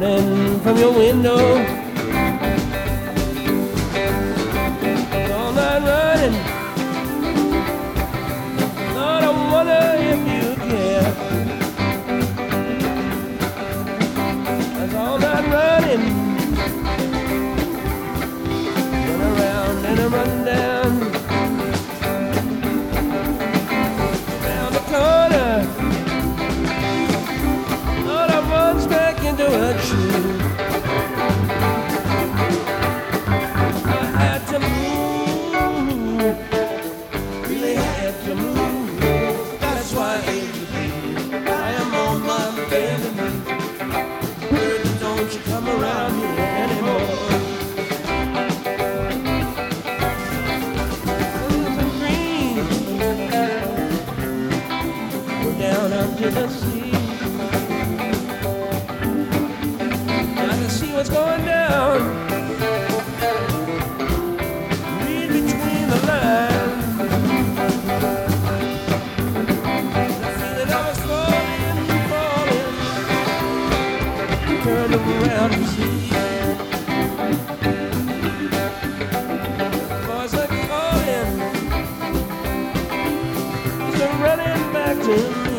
running from your window. All night running. Lord, I wonder if you care. That's all night running. Run around and I run down. Around the corner. Lord, I run back into a tree. I had to move. Really had to move. That's why I am on my bended knee. Baby, don't you come around here anymore. Some green, go down unto the sea. I can see what's going down. Read between the lines. I feel that I was falling, falling. Turned around to see. Voice like calling. It's running back to me.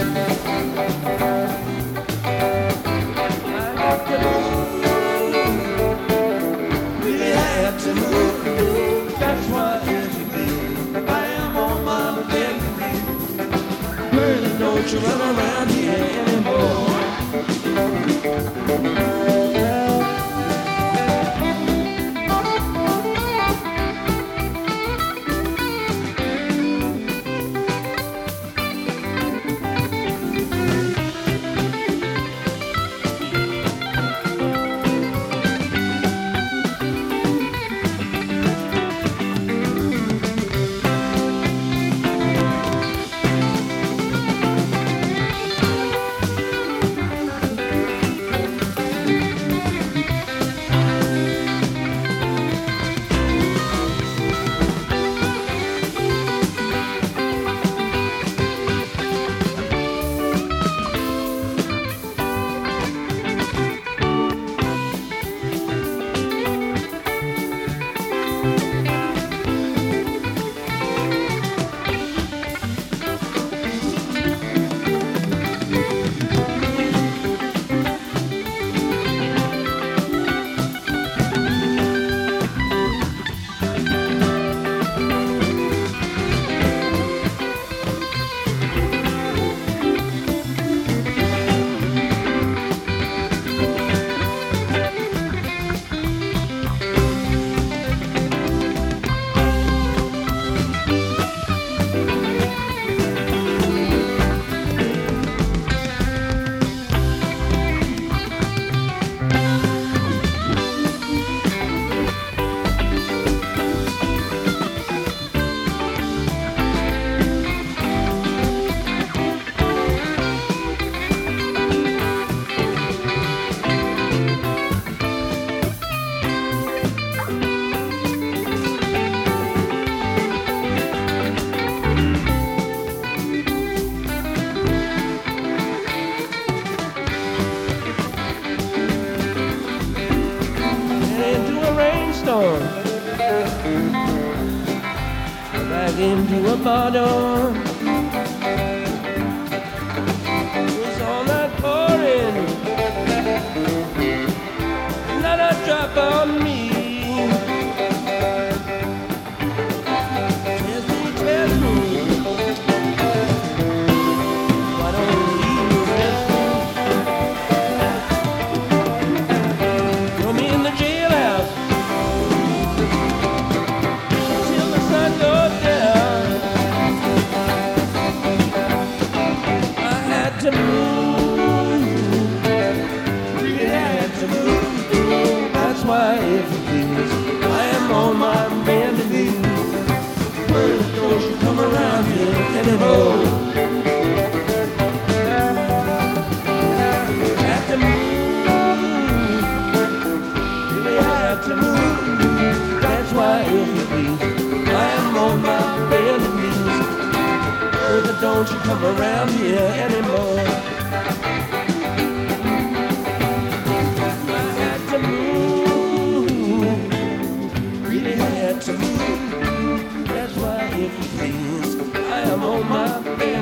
I have to move. Really have to move. That's why I am on my bended knee. Baby, don't you run around here anymore. Back into a bottle. Was all night pouring, not a drop on me. Tell me, why don't you rest me? Throw me in the jailhouse. To move, really had to move. That's why, if you please, I am on my bended knee. Birds, don't you come around here anymore. Had to move, really had to move. That's why, if you please, I am on my bended knees. Birds, don't you come around here anymore. if you please. I am on my bending